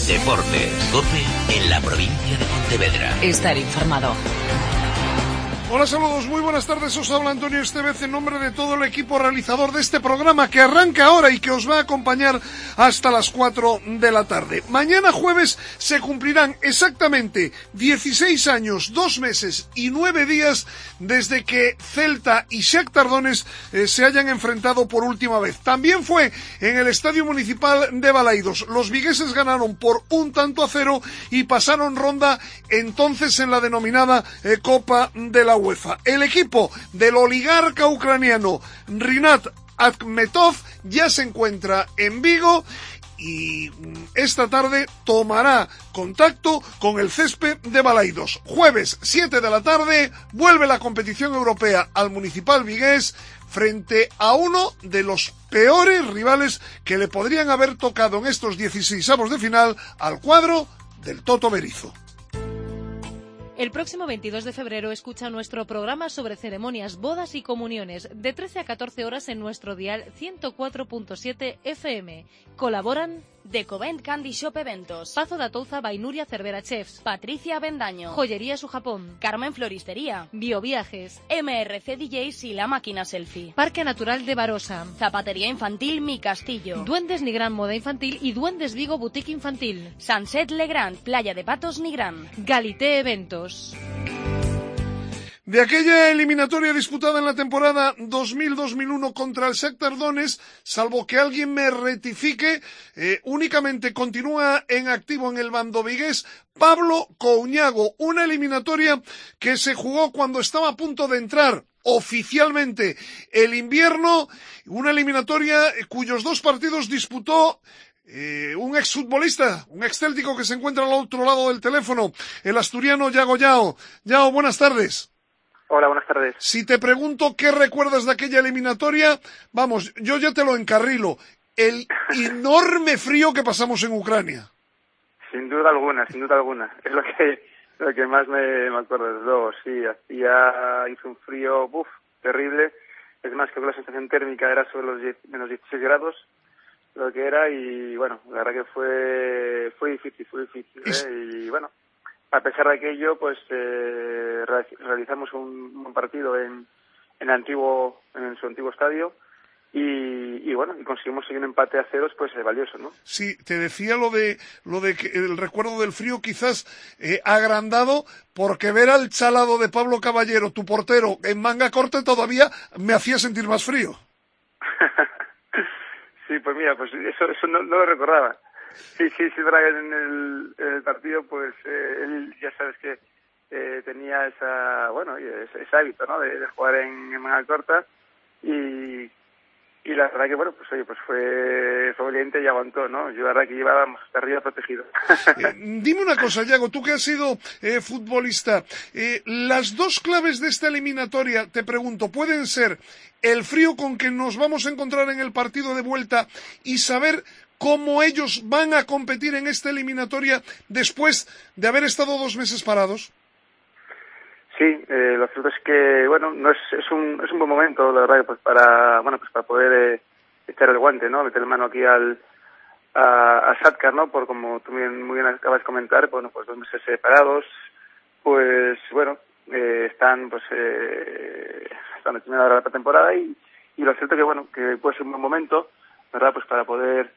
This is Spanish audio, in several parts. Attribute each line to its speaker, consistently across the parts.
Speaker 1: Deportes, COPE en la provincia de Pontevedra.
Speaker 2: Estar informado.
Speaker 3: Hola, saludos, muy buenas tardes, os habla Antonio Estevez en nombre de todo el equipo realizador de este programa que arranca ahora y que os va a acompañar hasta las 4 de la tarde. Mañana jueves se cumplirán exactamente 16 años, 2 meses y 9 días desde que Celta y Shakhtar Donetsk se hayan enfrentado por última vez. También fue en el Estadio Municipal de Balaidos. Los vigueses ganaron por 1-0 y pasaron ronda entonces en la denominada Copa de la UEFA. El equipo del oligarca ucraniano Rinat Akhmetov ya se encuentra en Vigo y esta tarde tomará contacto con el césped de Balaidos. Jueves 7 de la tarde vuelve la competición europea al Municipal vigués frente a uno de los peores rivales que le podrían haber tocado en estos 16avos de final al cuadro del Toto Berizzo.
Speaker 4: El próximo 22 de febrero escucha nuestro programa sobre ceremonias, bodas y comuniones de 13 a 14 horas en nuestro dial 104.7 FM. Colaboran
Speaker 5: Decovent Candy Shop Eventos,
Speaker 4: Pazo da Touza Bainuria Cervera Chefs,
Speaker 5: Patricia Bendaño,
Speaker 4: Joyería Su Japón,
Speaker 5: Carmen Floristería,
Speaker 4: Bioviajes,
Speaker 5: MRC DJs y La Máquina Selfie,
Speaker 4: Parque Natural de Barosa,
Speaker 5: Zapatería Infantil Mi Castillo,
Speaker 4: Duendes Nigrán Moda Infantil y Duendes Vigo Boutique Infantil,
Speaker 5: Sunset Legrand, Playa de Patos Nigrán,
Speaker 4: Galité Eventos.
Speaker 3: De aquella eliminatoria disputada en la temporada 2000-2001 contra el Shakhtar Donetsk, salvo que alguien me rectifique, únicamente continúa en activo en el bando vigués Pablo Couñago, una eliminatoria que se jugó cuando estaba a punto de entrar oficialmente el invierno, una eliminatoria cuyos 2 partidos disputó un exfutbolista, un excéltico que se encuentra al otro lado del teléfono, el asturiano Yago Yao. Yao, buenas tardes.
Speaker 6: Hola, buenas tardes.
Speaker 3: Si te pregunto qué recuerdas de aquella eliminatoria, vamos, yo ya te lo encarrilo. El enorme frío que pasamos en Ucrania.
Speaker 6: Sin duda alguna, sin duda alguna. Es lo que más me acuerdo, desde luego. Sí, hizo un frío, terrible. Es más, que la sensación térmica era sobre los menos 16 grados, lo que era, y bueno, la verdad que fue difícil, Y bueno, a pesar de aquello, pues realizamos un partido en su antiguo estadio y bueno, y conseguimos seguir un empate a 0, pues valioso, ¿no?
Speaker 3: Sí, te decía lo de que el recuerdo del frío quizás agrandado, porque ver al chalado de Pablo Caballero, tu portero, en manga corta todavía me hacía sentir más frío.
Speaker 6: Sí, pues mira, pues eso no lo recordaba. Sí, es verdad que en el partido, pues él ya sabes que tenía ese hábito, ¿no? De jugar en manga corta y la verdad que bueno, pues oye, pues fue valiente y aguantó, ¿no? Yo la verdad que llevábamos hasta arriba protegido.
Speaker 3: Dime una cosa, Yago, tú que has sido futbolista, las 2 claves de esta eliminatoria, te pregunto, pueden ser el frío con que nos vamos a encontrar en el partido de vuelta y saber cómo ellos van a competir en esta eliminatoria después de haber estado 2 meses parados.
Speaker 6: Sí, lo cierto es que bueno, es un buen momento, la verdad, pues para poder echar el guante, ¿no? Meter la mano aquí a Shakhtar, ¿no? Por como tú muy bien acabas de comentar, bueno, pues 2 meses separados, pues bueno, están terminando la temporada y lo cierto que bueno, que puede ser un buen momento, ¿verdad? Pues para poder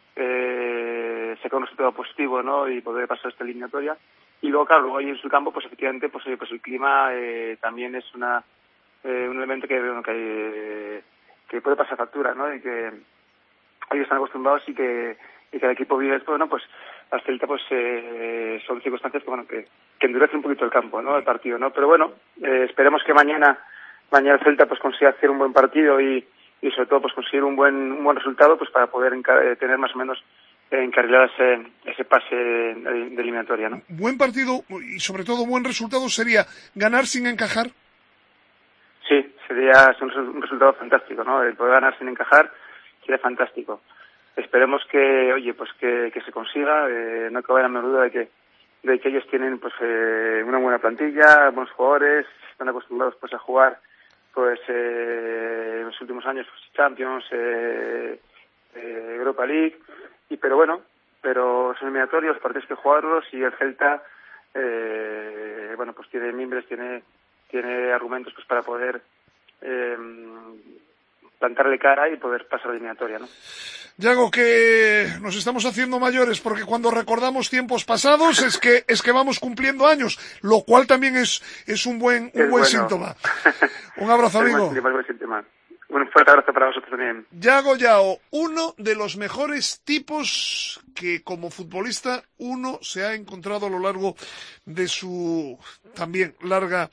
Speaker 6: sacar un resultado positivo, ¿no? Y poder pasar esta eliminatoria. Y luego, claro, ahí en su campo, pues efectivamente, pues el clima también es un elemento que puede pasar factura, ¿no? Y que ellos están acostumbrados y que el equipo vive, bueno, pues al Celta, pues son circunstancias que endurecen un poquito el campo, ¿no? El partido, ¿no? Pero bueno, esperemos que mañana el Celta pues consiga hacer un buen partido y sobre todo pues conseguir un buen resultado, pues para poder tener más o menos encarrilar ese pase de eliminatoria, ¿no?
Speaker 3: Buen partido y sobre todo buen resultado sería ganar sin encajar.
Speaker 6: Sí, sería un resultado fantástico, ¿no? El poder ganar sin encajar sería fantástico. Esperemos que, oye, pues que se consiga, no cabe la menor duda de que ellos tienen pues una buena plantilla, buenos jugadores, están acostumbrados pues a jugar pues en los últimos años pues, Champions, Europa League, pero son eliminatorios, los partidos que jugarlos, y el Celta, bueno, pues tiene mimbres, tiene argumentos pues para poder plantarle cara y poder pasar a la eliminatoria, ¿no?
Speaker 3: Yago, que nos estamos haciendo mayores, porque cuando recordamos tiempos pasados es que vamos cumpliendo años, lo cual también es un buen síntoma. Un abrazo, amigo.
Speaker 6: Buen síntoma. Un fuerte abrazo para vosotros también.
Speaker 3: Yago Yao, uno de los mejores tipos que como futbolista uno se ha encontrado a lo largo de su también larga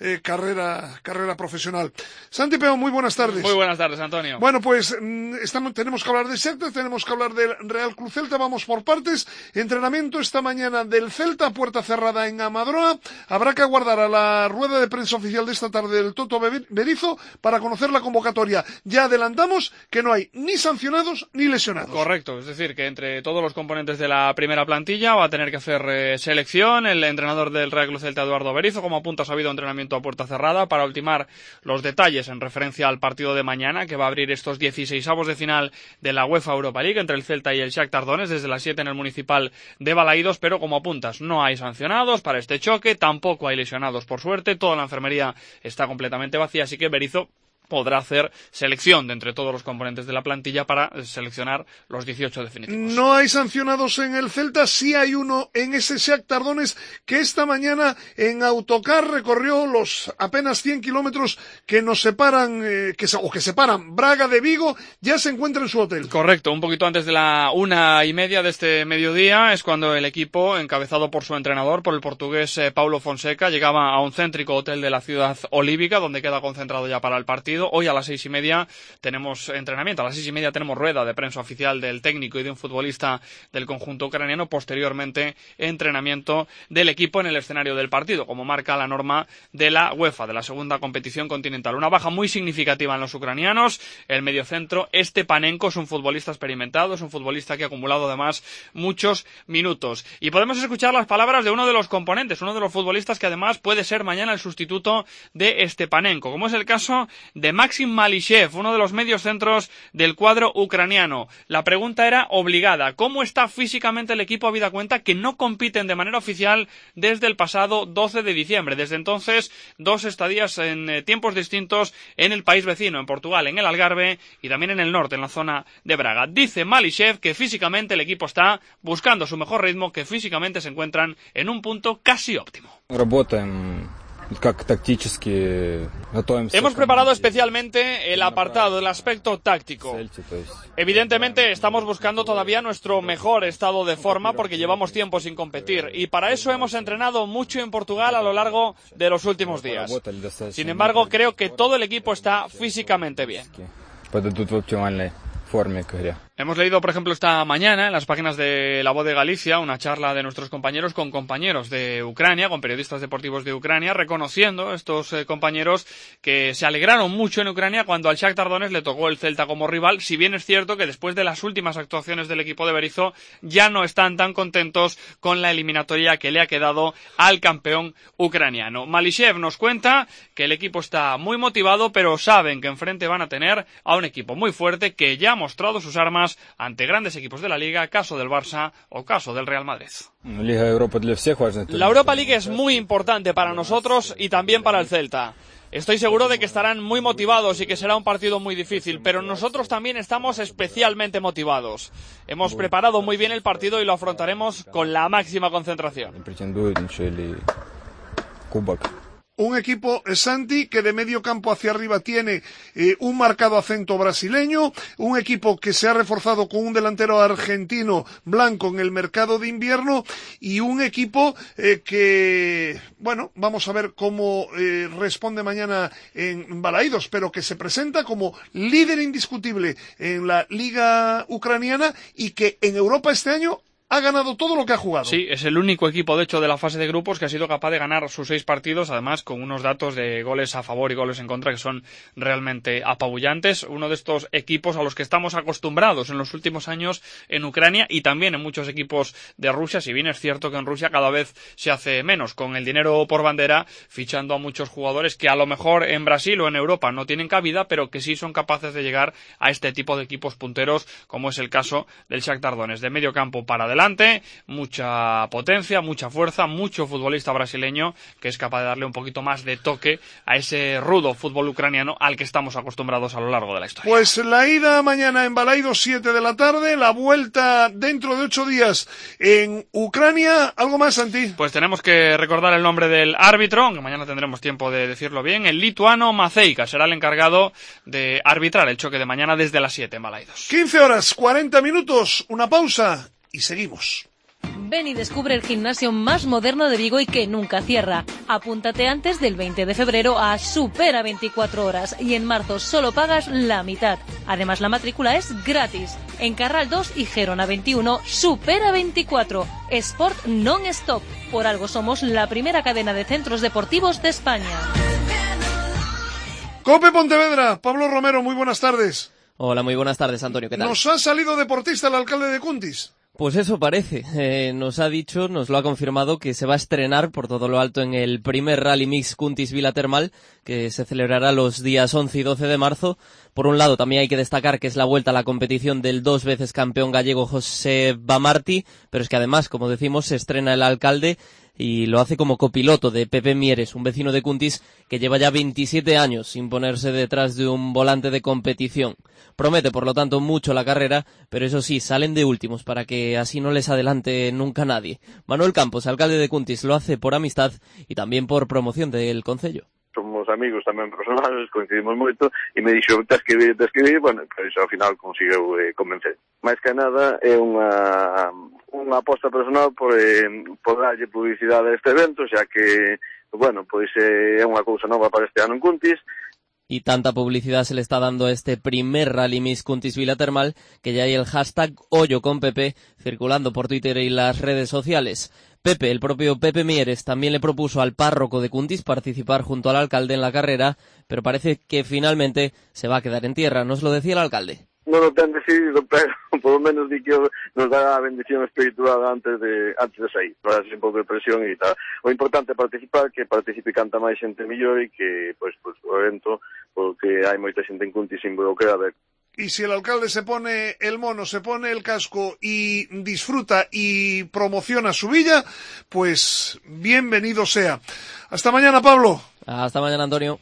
Speaker 3: carrera profesional. Santi Peón, muy buenas tardes.
Speaker 2: Muy buenas tardes, Antonio.
Speaker 3: Bueno, pues tenemos que hablar de Shakhtar, tenemos que hablar del Real Club Celta, vamos por partes. Entrenamiento esta mañana del Celta, puerta cerrada en Amadroa. Habrá que aguardar a la rueda de prensa oficial de esta tarde del Toto Berizzo para conocer la convocatoria. Ya adelantamos que no hay ni sancionados ni lesionados.
Speaker 2: Correcto, es decir, que entre todos los componentes de la primera plantilla va a tener que hacer selección el entrenador del Real Club Celta, Eduardo Berizzo. Como apuntas, ha habido entrenamiento a puerta cerrada para ultimar los detalles en referencia al partido de mañana, que va a abrir estos 16avos de final de la UEFA Europa League entre el Celta y el Shakhtar Donetsk desde las 7 en el Municipal de Balaídos. Pero como apuntas, no hay sancionados para este choque, tampoco hay lesionados por suerte, toda la enfermería está completamente vacía, así que Berizzo podrá hacer selección de entre todos los componentes de la plantilla para seleccionar los 18 definitivos.
Speaker 3: No hay sancionados en el Celta, sí hay uno en ese Shakhtar Donetsk que esta mañana en autocar recorrió los apenas 100 kilómetros que nos separan, que separan Braga de Vigo, ya se encuentra en su hotel.
Speaker 2: Correcto, un poquito antes de la 1:30 de este mediodía es cuando el equipo, encabezado por su entrenador, por el portugués Paulo Fonseca, llegaba a un céntrico hotel de la ciudad olívica, donde queda concentrado ya para el partido. Hoy a las 6:30 tenemos entrenamiento, a las 6:30 tenemos rueda de prensa oficial del técnico y de un futbolista del conjunto ucraniano, posteriormente entrenamiento del equipo en el escenario del partido, como marca la norma de la UEFA, de la segunda competición continental. Una baja muy significativa en los ucranianos, el mediocentro Stepanenko es un futbolista experimentado, es un futbolista que ha acumulado además muchos minutos. Y podemos escuchar las palabras de uno de los componentes, uno de los futbolistas que además puede ser mañana el sustituto de Stepanenko, como es el caso de Maxim Malishev, uno de los medios centros del cuadro ucraniano. La pregunta era obligada: ¿cómo está físicamente el equipo, habida cuenta que no compiten de manera oficial desde el pasado 12 de diciembre? Desde entonces, 2 estadías en tiempos distintos en el país vecino, en Portugal, en el Algarve y también en el norte, en la zona de Braga. Dice Malishev que físicamente el equipo está buscando su mejor ritmo, que físicamente se encuentran en un punto casi óptimo. Hemos preparado especialmente el apartado, el aspecto táctico. Evidentemente estamos buscando todavía nuestro mejor estado de forma porque llevamos tiempo sin competir y para eso hemos entrenado mucho en Portugal a lo largo de los últimos días. Sin embargo, creo que todo el equipo está físicamente bien. Hemos leído, por ejemplo, esta mañana en las páginas de La Voz de Galicia una charla de nuestros compañeros con compañeros de Ucrania, con periodistas deportivos de Ucrania, reconociendo estos compañeros que se alegraron mucho en Ucrania cuando al Shakhtar Donetsk le tocó el Celta como rival, si bien es cierto que después de las últimas actuaciones del equipo de Berizzo ya no están tan contentos con la eliminatoria que le ha quedado al campeón ucraniano. Malishev nos cuenta que el equipo está muy motivado, pero saben que enfrente van a tener a un equipo muy fuerte que ya ha mostrado sus armas ante grandes equipos de la Liga, caso del Barça o caso del Real Madrid. La Europa League es muy importante para nosotros y también para el Celta. Estoy seguro de que estarán muy motivados y que será un partido muy difícil, pero nosotros también estamos especialmente motivados. Hemos preparado muy bien el partido y lo afrontaremos con la máxima concentración.
Speaker 3: Un equipo, Santi, que de medio campo hacia arriba tiene un marcado acento brasileño, un equipo que se ha reforzado con un delantero argentino blanco en el mercado de invierno y un equipo que, bueno, vamos a ver cómo responde mañana en Balaídos, pero que se presenta como líder indiscutible en la Liga ucraniana y que en Europa este año ha ganado todo lo que ha jugado.
Speaker 2: Sí, es el único equipo, de hecho, de la fase de grupos que ha sido capaz de ganar sus 6 partidos, además con unos datos de goles a favor y goles en contra que son realmente apabullantes. Uno de estos equipos a los que estamos acostumbrados en los últimos años en Ucrania y también en muchos equipos de Rusia, si bien es cierto que en Rusia cada vez se hace menos, con el dinero por bandera, fichando a muchos jugadores que a lo mejor en Brasil o en Europa no tienen cabida, pero que sí son capaces de llegar a este tipo de equipos punteros, como es el caso del Shakhtar Donetsk. De medio campo para adelante delante, mucha potencia, mucha fuerza, mucho futbolista brasileño que es capaz de darle un poquito más de toque a ese rudo fútbol ucraniano al que estamos acostumbrados a lo largo de la historia.
Speaker 3: Pues la ida mañana en Balaidos 7 de la tarde, la vuelta dentro de 8 días en Ucrania. ¿Algo más, Santi?
Speaker 2: Pues tenemos que recordar el nombre del árbitro, aunque mañana tendremos tiempo de decirlo bien. El lituano Maceika será el encargado de arbitrar el choque de mañana desde las 7 en Balaidos.
Speaker 3: 15 horas, 40 minutos, una pausa y seguimos.
Speaker 4: Ven y descubre el gimnasio más moderno de Vigo y que nunca cierra. Apúntate antes del 20 de febrero a Supera 24 horas y en marzo solo pagas la mitad. Además, la matrícula es gratis. En Carral 2 y Gerona 21, Supera 24. Sport non-stop. Por algo somos la primera cadena de centros deportivos de España.
Speaker 3: Cope Pontevedra, Pablo Romero, muy buenas tardes.
Speaker 7: Hola, muy buenas tardes, Antonio, ¿qué tal?
Speaker 3: ¿Nos ha salido deportista el alcalde de Cuntis?
Speaker 7: Pues eso parece. Nos ha dicho, nos lo ha confirmado, que se va a estrenar por todo lo alto en el primer Rally Mix Cuntis Vila Termal, que se celebrará los días 11 y 12 de marzo. Por un lado, también hay que destacar que es la vuelta a la competición del 2 veces campeón gallego José Bamarti, pero es que además, como decimos, se estrena el alcalde y lo hace como copiloto de Pepe Mieres, un vecino de Cuntis que lleva ya 27 años sin ponerse detrás de un volante de competición. Promete, por lo tanto, mucho la carrera, pero eso sí, salen de últimos para que así no les adelante nunca nadie. Manuel Campos, alcalde de Cuntis, lo hace por amistad y también por promoción del concello.
Speaker 8: Somos amigos tamén personales, coincidimos moito, e me dixo, tes que vir, bueno, pois ao final conseguiu convencer. Mais que nada é unha aposta personal por darlle publicidade a este evento, xa que, bueno, pois é unha cousa nova para este ano en Cuntis.
Speaker 7: Y tanta publicidad se le está dando a este primer Rally Mix Cuntis Vila Termal que ya hay el hashtag #HoyoConPepe circulando por Twitter y las redes sociales. Pepe, el propio Pepe Mieres, también le propuso al párroco de Cuntis participar junto al alcalde en la carrera, pero parece que finalmente se va a quedar en tierra. ¿Nos lo decía el alcalde?
Speaker 8: Non lo ten decidido, pero por lo menos di que nos dará a bendición espiritual antes de sair. Para un pouco de presión e tal. O importante é participar, que participe canta máis xente mellor e que, pois, o evento, porque hai moita xente en Cuntis involucrada.
Speaker 3: Y si el alcalde se pone el mono, se pone el casco y disfruta y promociona su villa, pues bienvenido sea. Hasta mañana, Pablo.
Speaker 7: Hasta mañana, Antonio.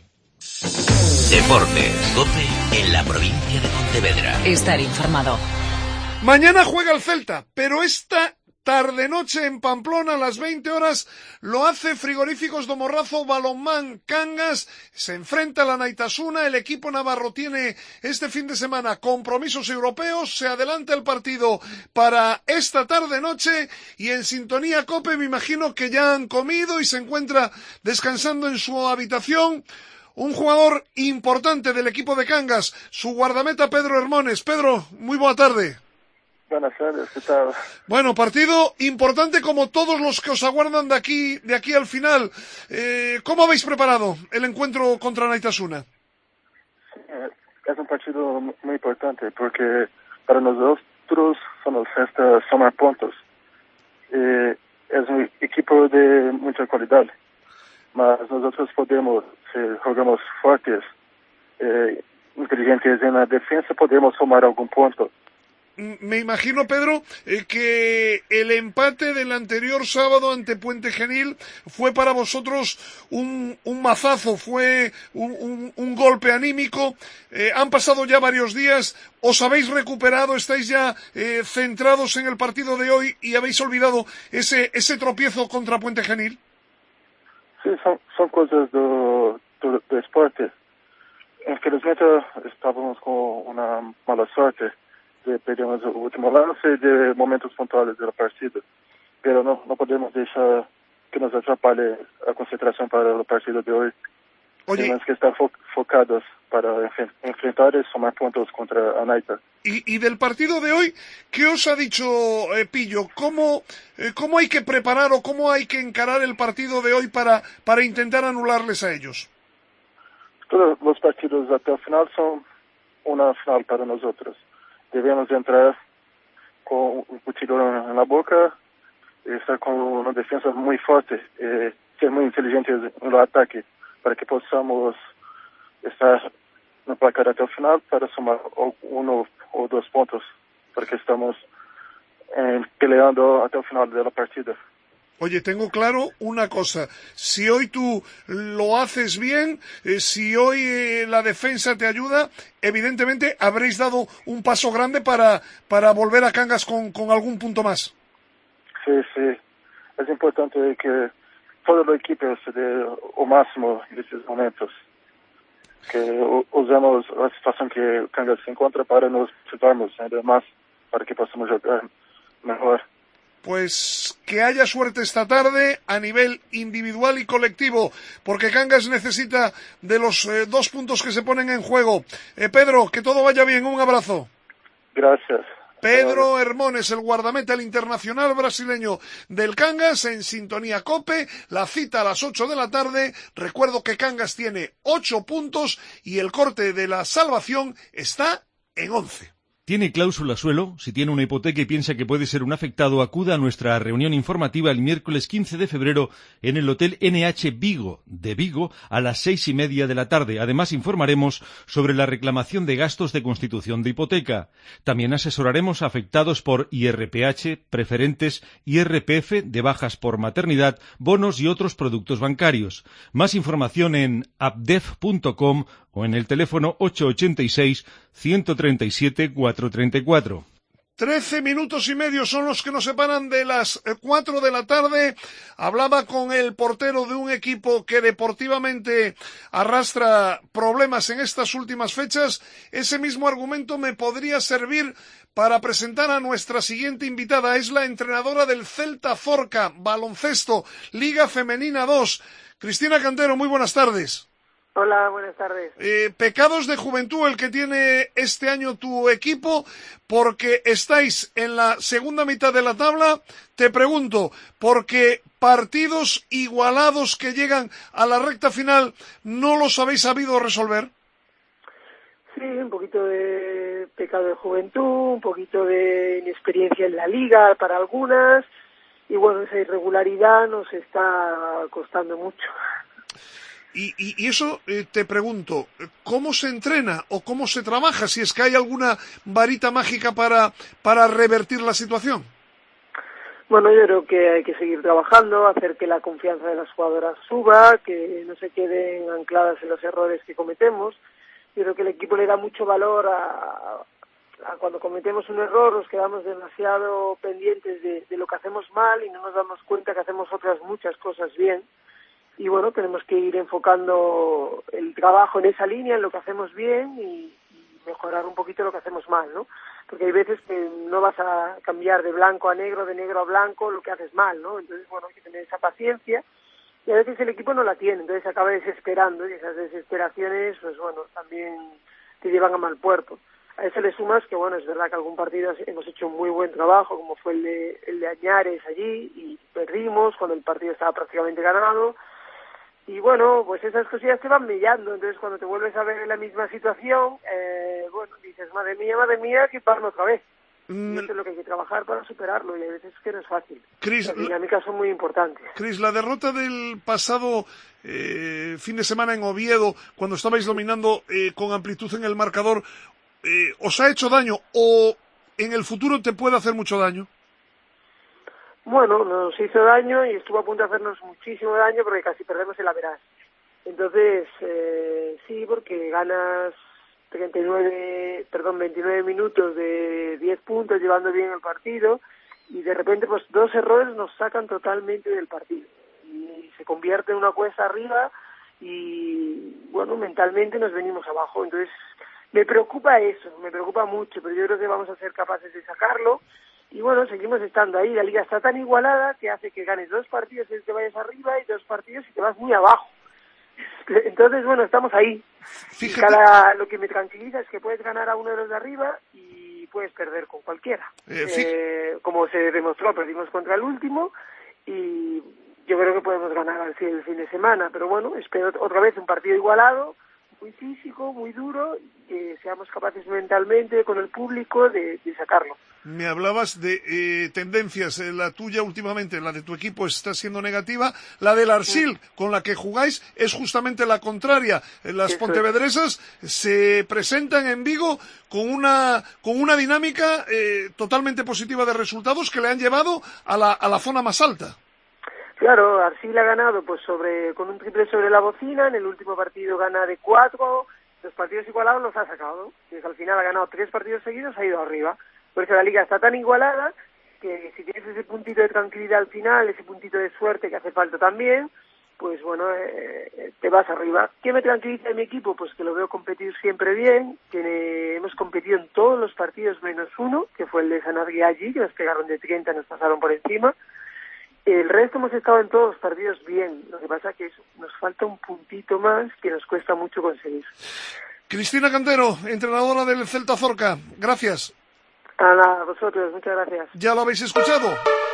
Speaker 1: Deportes, COPE en la provincia de Pontevedra.
Speaker 9: Estar informado.
Speaker 3: Mañana juega el Celta, pero esta tarde-noche en Pamplona a las 20 horas lo hace Frigoríficos do Morrazo Balonmán Cangas, se enfrenta a la Naitasuna, el equipo navarro tiene este fin de semana compromisos europeos, se adelanta el partido para esta tarde-noche y en sintonía COPE me imagino que ya han comido y se encuentra descansando en su habitación un jugador importante del equipo de Cangas, su guardameta Pedro Hermones. Pedro, muy buena tarde.
Speaker 6: Buenas tardes, ¿qué tal?
Speaker 3: Bueno, partido importante como todos los que os aguardan de aquí al final. ¿Cómo habéis preparado el encuentro contra Naitasuna?
Speaker 6: Es un partido muy importante porque para nosotros sumar puntos. Es un equipo de mucha calidad, mas nosotros podemos, si jugamos fuertes, inteligentes en la defensa, podemos sumar algún punto.
Speaker 3: Me imagino, Pedro, que el empate del anterior sábado ante Puente Genil fue para vosotros un mazazo, fue un golpe anímico. Han pasado ya varios días, os habéis recuperado, estáis ya centrados en el partido de hoy y habéis olvidado ese tropiezo contra Puente Genil.
Speaker 6: Sí, son cosas do esporte. Infelizmente estábamos con una mala suerte. Perdemos el último lance de momentos puntuales de la partida, pero no podemos dejar que nos atrapalhe la concentración para el partido de hoy.
Speaker 3: Oye,
Speaker 6: tenemos que estar focados para enfrentar y sumar puntos contra Anaita.
Speaker 3: Y del partido de hoy, ¿qué os ha dicho Pillo? ¿Cómo hay que preparar o cómo hay que encarar el partido de hoy para intentar anularles a ellos?
Speaker 6: Todos los partidos hasta el final son una final para nosotros. Debemos entrar con un cuchillo en la boca, estar con una defensa muy fuerte, ser muy inteligentes en el ataque, para que podamos estar en el placar hasta el final para sumar 1 o 2 puntos, porque estamos
Speaker 9: peleando hasta el final de la partida.
Speaker 3: Oye, tengo claro una cosa, si hoy tú lo haces bien, si hoy la defensa te ayuda, evidentemente habréis dado un paso grande para volver a Cangas con algún punto más.
Speaker 9: Sí, es importante que todo el equipo se dé lo máximo en estos momentos, que usemos la situación que Cangas se encuentra para nos ayudarnos ainda más, para que podamos jugar mejor.
Speaker 3: Pues que haya suerte esta tarde a nivel individual y colectivo, porque Cangas necesita de los 2 puntos que se ponen en juego. Pedro, que todo vaya bien, un abrazo.
Speaker 9: Gracias.
Speaker 3: Pedro Hermones, el guardameta, el internacional brasileño del Cangas, en Sintonía COPE, la cita a las 8 de la tarde. Recuerdo que Cangas tiene 8 puntos y el corte de la salvación está en 11.
Speaker 10: ¿Tiene cláusula suelo? Si tiene una hipoteca y piensa que puede ser un afectado, acuda a nuestra reunión informativa el miércoles 15 de febrero en el Hotel NH Vigo, de Vigo, a las 6:30 de la tarde. Además, informaremos sobre la reclamación de gastos de constitución de hipoteca. También asesoraremos a afectados por IRPH, preferentes, IRPF, de bajas por maternidad, bonos y otros productos bancarios. Más información en abdef.com o en el teléfono 886-137-434.
Speaker 3: 13 minutos y medio son los que nos separan de las 4 de la tarde. Hablaba con el portero de un equipo que deportivamente arrastra problemas en estas últimas fechas. Ese mismo argumento me podría servir para presentar a nuestra siguiente invitada. Es la entrenadora del Celta Zorca, baloncesto, Liga Femenina 2. Cristina Cantero, muy buenas tardes.
Speaker 11: Hola, buenas tardes.
Speaker 3: Pecados de juventud el que tiene este año tu equipo, porque estáis en la segunda mitad de la tabla. Te pregunto, porque partidos igualados que llegan a la recta final, ¿no los habéis sabido resolver?
Speaker 11: Sí, un poquito de pecado de juventud, un poquito de inexperiencia en la liga para algunas, y bueno, esa irregularidad nos está costando mucho.
Speaker 3: Y eso te pregunto, ¿cómo se entrena o cómo se trabaja? Si es que hay alguna varita mágica para revertir la situación.
Speaker 11: Bueno, yo creo que hay que seguir trabajando, hacer que la confianza de las jugadoras suba, que no se queden ancladas en los errores que cometemos. Yo creo que el equipo le da mucho valor a cuando cometemos un error, nos quedamos demasiado pendientes de lo que hacemos mal y no nos damos cuenta que hacemos otras muchas cosas bien. Y bueno, tenemos que ir enfocando el trabajo en esa línea, en lo que hacemos bien y mejorar un poquito lo que hacemos mal, ¿no? Porque hay veces que no vas a cambiar de blanco a negro, de negro a blanco, lo que haces mal, ¿no? Entonces, bueno, hay que tener esa paciencia y a veces el equipo no la tiene, entonces se acaba desesperando y esas desesperaciones, pues bueno, también te llevan a mal puerto. A eso le sumas que, bueno, es verdad que algún partido hemos hecho un muy buen trabajo, como fue el de Añares allí, y perdimos cuando el partido estaba prácticamente ganado. Y bueno, pues esas cosillas te van millando, entonces cuando te vuelves a ver en la misma situación, bueno, dices, madre mía, que parlo otra vez. Y eso es lo que hay que trabajar para superarlo, y a veces es que no es fácil.
Speaker 3: Chris,
Speaker 11: las dinámicas son muy importantes.
Speaker 3: Chris, la derrota del pasado fin de semana en Oviedo, cuando estabais dominando con amplitud en el marcador, ¿os ha hecho daño o en el futuro te puede hacer mucho daño?
Speaker 11: Bueno, nos hizo daño y estuvo a punto de hacernos muchísimo daño porque casi perdemos el average. Entonces, sí, porque ganas 29 minutos de 10 puntos llevando bien el partido y de repente pues 2 errores nos sacan totalmente del partido y se convierte en una cuesta arriba y bueno, mentalmente nos venimos abajo. Entonces, me preocupa eso, me preocupa mucho, pero yo creo que vamos a ser capaces de sacarlo. Y bueno, seguimos estando ahí. La liga está tan igualada que hace que ganes 2 partidos y te vayas arriba y 2 partidos y te vas muy abajo. Entonces, bueno, estamos ahí. Lo que me tranquiliza es que puedes ganar a uno de los de arriba y puedes perder con cualquiera. Como se demostró, perdimos contra el último y yo creo que podemos ganar al fin de semana. Pero bueno, espero otra vez un partido igualado, muy físico, muy duro, y que seamos capaces mentalmente con el público de sacarlo.
Speaker 3: Me hablabas de tendencias, la tuya últimamente, la de tu equipo está siendo negativa, la del Arsil, con la que jugáis, es justamente la contraria. Las pontevedresas se presentan en Vigo con una dinámica totalmente positiva de resultados que le han llevado a la zona más alta.
Speaker 11: Claro, Arsil ha ganado pues con un triple sobre la bocina, en el último partido gana de 4, los partidos igualados los ha sacado, y al final ha ganado 3 partidos seguidos, ha ido arriba. Por eso la liga está tan igualada que si tienes ese puntito de tranquilidad al final, ese puntito de suerte que hace falta también, pues bueno, te vas arriba. ¿Qué me tranquiliza de mi equipo? Pues que lo veo competir siempre bien, que hemos competido en todos los partidos menos uno, que fue el de San Adrià allí, que nos pegaron de 30, nos pasaron por encima. El resto hemos estado en todos los partidos bien, lo que pasa es que nos falta un puntito más que nos cuesta mucho conseguir.
Speaker 3: Cristina Cantero, entrenadora del Celta Zorca, gracias.
Speaker 11: A vosotros, muchas gracias.
Speaker 3: ¿Ya lo habéis escuchado?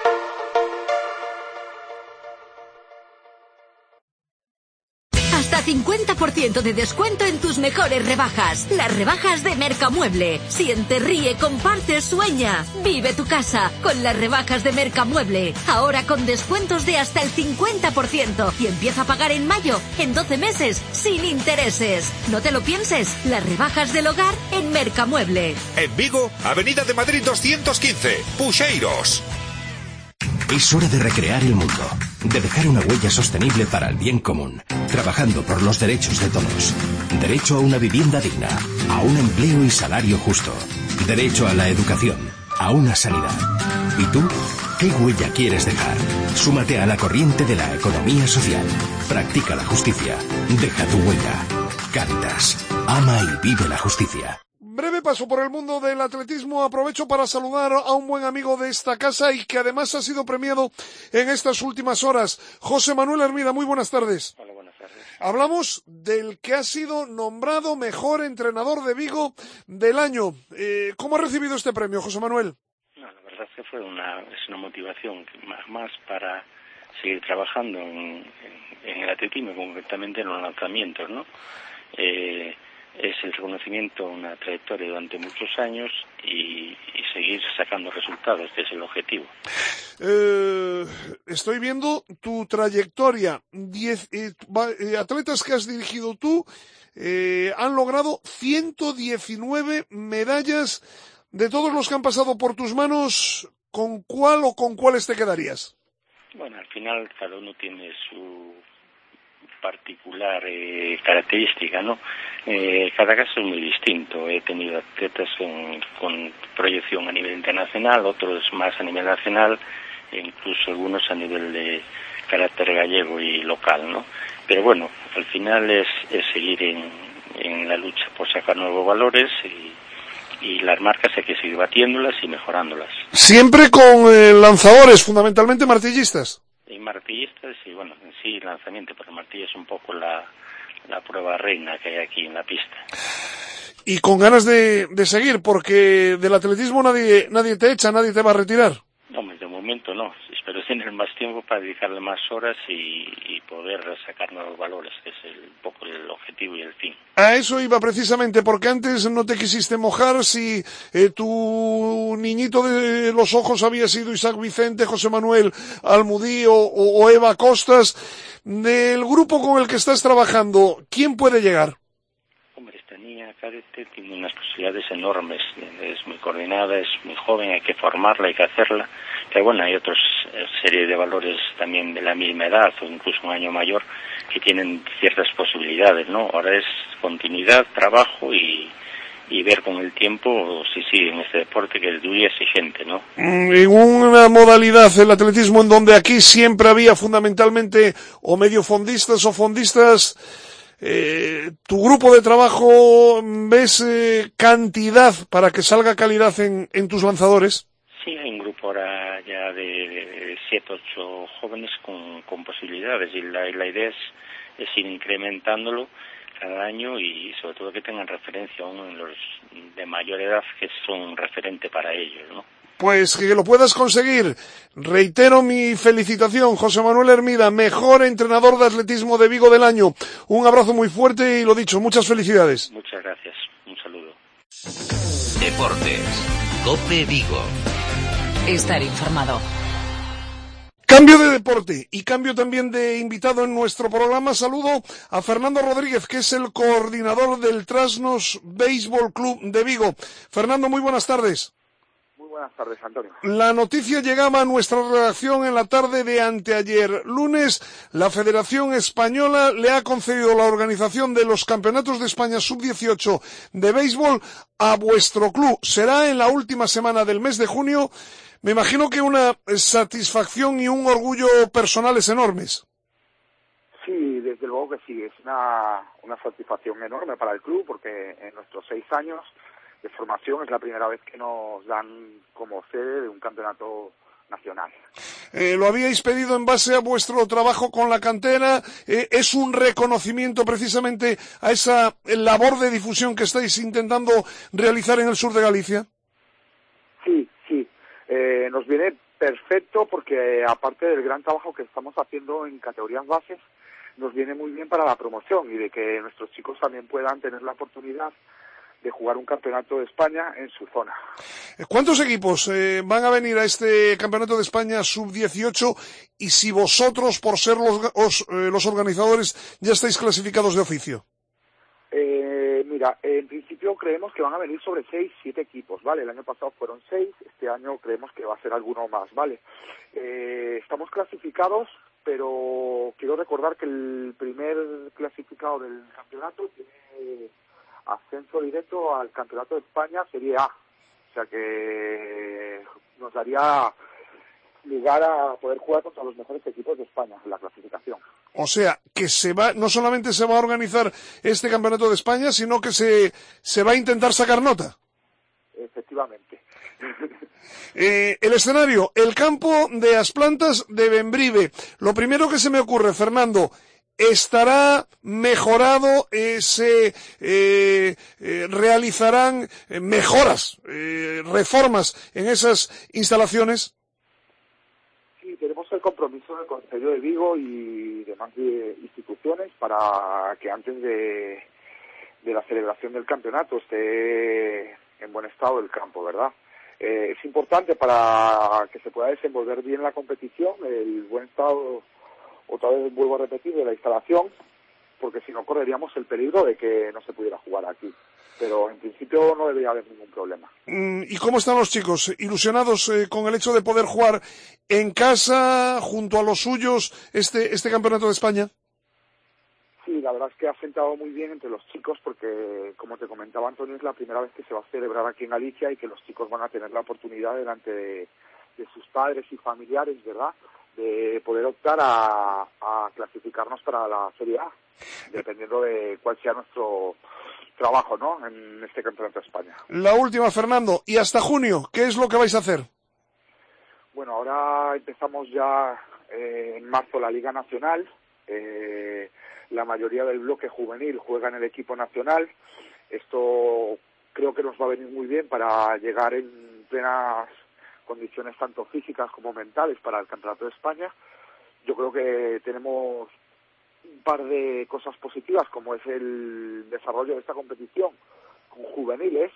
Speaker 12: Hasta 50% de descuento en tus mejores rebajas. Las rebajas de Mercamueble. Siente, ríe, comparte, sueña. Vive tu casa con las rebajas de Mercamueble. Ahora con descuentos de hasta el 50%. Y empieza a pagar en mayo, en 12 meses, sin intereses. No te lo pienses. Las rebajas del hogar en Mercamueble.
Speaker 13: En Vigo, Avenida de Madrid 215, Puxeiros.
Speaker 14: Es hora de recrear el mundo, de dejar una huella sostenible para el bien común, trabajando por los derechos de todos. Derecho a una vivienda digna, a un empleo y salario justo. Derecho a la educación, a una sanidad. ¿Y tú? ¿Qué huella quieres dejar? Súmate a la corriente de la economía social. Practica la justicia. Deja tu huella. Cáritas. Ama y vive la justicia.
Speaker 3: Breve paso por el mundo del atletismo. Aprovecho para saludar a un buen amigo de esta casa y que además ha sido premiado en estas últimas horas. José Manuel Hermida, muy buenas tardes.
Speaker 15: Hola, buenas tardes.
Speaker 3: Hablamos del que ha sido nombrado mejor entrenador de Vigo del año. ¿Cómo ha recibido este premio, José Manuel?
Speaker 15: No, la verdad es que es una motivación más para seguir trabajando en el atletismo, concretamente en los lanzamientos, ¿no? Es el reconocimiento a una trayectoria durante muchos años y seguir sacando resultados, que es el objetivo.
Speaker 3: Estoy viendo tu trayectoria. 10 atletas que has dirigido tú han logrado 119 medallas. De todos los que han pasado por tus manos, ¿con cuál o con cuáles te quedarías?
Speaker 15: Bueno, al final cada uno tiene su particular característica, ¿no? Cada caso es muy distinto. He tenido atletas con proyección a nivel internacional, otros más a nivel nacional, e incluso algunos a nivel de carácter gallego y local, ¿no? Pero bueno, al final es seguir en la lucha por sacar nuevos valores y las marcas hay que seguir batiéndolas y mejorándolas.
Speaker 3: Siempre con lanzadores, fundamentalmente martillistas.
Speaker 15: Y martillistas y bueno, en sí lanzamiento, pero el martillo es un poco la prueba reina que hay aquí en la pista.
Speaker 3: Y con ganas de seguir, porque del atletismo nadie te echa, nadie te va a retirar.
Speaker 15: No, de momento no. Espero tener más tiempo para dedicarle más horas y poder sacar nuevos valores, que es un poco el objetivo y el fin.
Speaker 3: A eso iba precisamente, porque antes no te quisiste mojar si tu niñito de los ojos había sido Isaac Vicente, José Manuel Almudí o Eva Costas. Del grupo con el que estás trabajando, ¿quién puede llegar?
Speaker 15: Hombre, esta niña cadete tiene unas posibilidades enormes. Es muy coordinada, es muy joven, hay que formarla, hay que hacerla. Pero bueno, hay otras serie de valores también de la misma edad o incluso un año mayor que tienen ciertas posibilidades, ¿no? Ahora es continuidad, trabajo y ver con el tiempo si sigue en este deporte que es duro y exigente, ¿no?
Speaker 3: En una modalidad, el atletismo, en donde aquí siempre había fundamentalmente o mediofondistas o fondistas, tu grupo de trabajo, ¿ves cantidad para que salga calidad en tus lanzadores?
Speaker 15: Sí, hay un grupo ahora ya de 7, 8 jóvenes con posibilidades y la idea es ir incrementándolo cada año y sobre todo que tengan referencia aún en los de mayor edad que son referente para ellos, ¿no?
Speaker 3: Pues que lo puedas conseguir. Reitero mi felicitación, José Manuel Hermida, mejor entrenador de atletismo de Vigo del año. Un abrazo muy fuerte y lo dicho, muchas felicidades.
Speaker 15: Muchas gracias. Un saludo.
Speaker 1: Deportes. COPE Vigo.
Speaker 16: Estar informado.
Speaker 3: Cambio de deporte y cambio también de invitado en nuestro programa. Saludo a Fernando Rodríguez, que es el coordinador del Trasnos Béisbol Club de Vigo. Fernando, muy buenas tardes.
Speaker 17: Muy buenas tardes, Antonio.
Speaker 3: La noticia llegaba a nuestra redacción en la tarde de anteayer lunes. La Federación Española le ha concedido la organización de los Campeonatos de España Sub-18 de béisbol a vuestro club. Será en la última semana del mes de junio. Me imagino que una satisfacción y un orgullo personales enormes.
Speaker 17: Sí, desde luego que sí. Es una satisfacción enorme para el club porque en nuestros 6 años de formación es la primera vez que nos dan como sede de un campeonato nacional.
Speaker 3: Lo habíais pedido en base a vuestro trabajo con la cantera. ¿Es un reconocimiento precisamente a esa labor de difusión que estáis intentando realizar en el sur de Galicia?
Speaker 17: Sí. Nos viene perfecto porque aparte del gran trabajo que estamos haciendo en categorías bases, nos viene muy bien para la promoción y de que nuestros chicos también puedan tener la oportunidad de jugar un campeonato de España en su zona.
Speaker 3: ¿Cuántos equipos van a venir a este campeonato de España sub-18 y si vosotros, por ser los organizadores, ya estáis clasificados de oficio?
Speaker 17: Mira, en principio creemos que van a venir sobre 6, 7 equipos, ¿vale? El año pasado fueron 6, este año creemos que va a ser alguno más, ¿vale? Estamos clasificados, pero quiero recordar que el primer clasificado del campeonato tiene ascenso directo al campeonato de España Serie A, o sea que nos daría lugar a poder jugar contra los mejores equipos de España en la clasificación. O
Speaker 3: sea, que no solamente se va a organizar este campeonato de España, sino que se va a intentar sacar nota.
Speaker 17: Efectivamente.
Speaker 3: El escenario, el campo de As Plantas de Bembrive. Lo primero que se me ocurre, Fernando, ¿estará mejorado? ¿Se realizarán mejoras, reformas en esas instalaciones?
Speaker 17: Tenemos el compromiso del Concejo de Vigo y demás instituciones para que antes de la celebración del campeonato esté en buen estado el campo, ¿verdad? Es importante para que se pueda desenvolver bien la competición, el buen estado, otra vez vuelvo a repetir, de la instalación, porque si no correríamos el peligro de que no se pudiera jugar aquí. Pero en principio no debería haber ningún problema.
Speaker 3: ¿Y cómo están los chicos? ¿Ilusionados con el hecho de poder jugar en casa, junto a los suyos, este campeonato de España?
Speaker 17: Sí, la verdad es que ha sentado muy bien entre los chicos porque, como te comentaba Antonio, es la primera vez que se va a celebrar aquí en Galicia y que los chicos van a tener la oportunidad delante de sus padres y familiares, ¿verdad?, de poder optar a clasificarnos para la Serie A, dependiendo de cuál sea nuestro trabajo, ¿no?, en este campeonato de España.
Speaker 3: La última, Fernando, y hasta junio, ¿qué es lo que vais a hacer?
Speaker 17: Bueno, ahora empezamos ya en marzo la Liga Nacional. La mayoría del bloque juvenil juega en el equipo nacional. Esto creo que nos va a venir muy bien para llegar en plenas condiciones tanto físicas como mentales para el campeonato de España. Yo creo que tenemos un par de cosas positivas, como es el desarrollo de esta competición con juveniles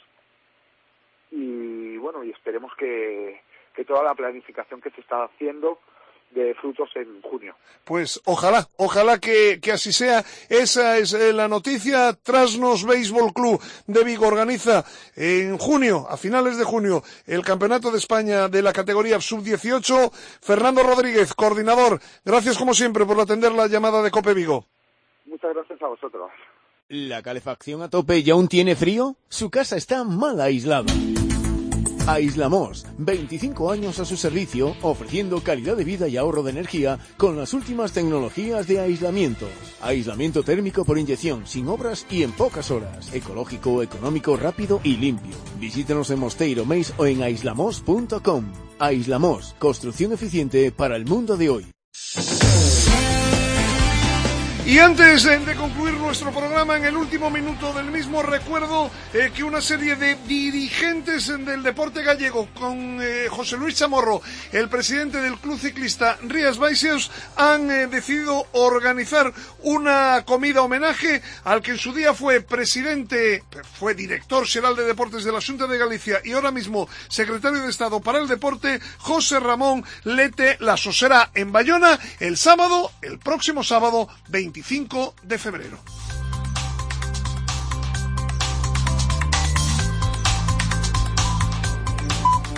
Speaker 17: y bueno, y esperemos que toda la planificación que se está haciendo dé frutos en junio.
Speaker 3: Pues ojalá que así sea. Esa es la noticia. Trasnos Béisbol Club de Vigo organiza en junio, a finales de junio, el Campeonato de España de la categoría Sub-18. Fernando Rodríguez, coordinador, gracias como siempre por atender la llamada de COPE Vigo.
Speaker 17: Muchas gracias a vosotros.
Speaker 18: ¿La calefacción a tope y aún tiene frío? Su casa está mal aislada. Aislamos, 25 años a su servicio, ofreciendo calidad de vida y ahorro de energía con las últimas tecnologías de aislamiento. Aislamiento térmico por inyección, sin obras y en pocas horas. Ecológico, económico, rápido y limpio. Visítenos en Mosteiro Meis o en aislamos.com. Aislamos, construcción eficiente para el mundo de hoy.
Speaker 3: Y antes de concluir nuestro programa, en el último minuto del mismo, recuerdo que una serie de dirigentes del deporte gallego, con José Luis Chamorro, el presidente del Club Ciclista Rías Baixas, han decidido organizar una comida homenaje al que en su día fue director xeral de deportes de la Xunta de Galicia y ahora mismo secretario de Estado para el deporte, José Ramón Lete Laso. Será en Bayona el próximo sábado 25 de febrero.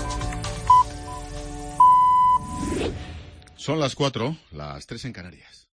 Speaker 19: Son las 4, las 3 en Canarias.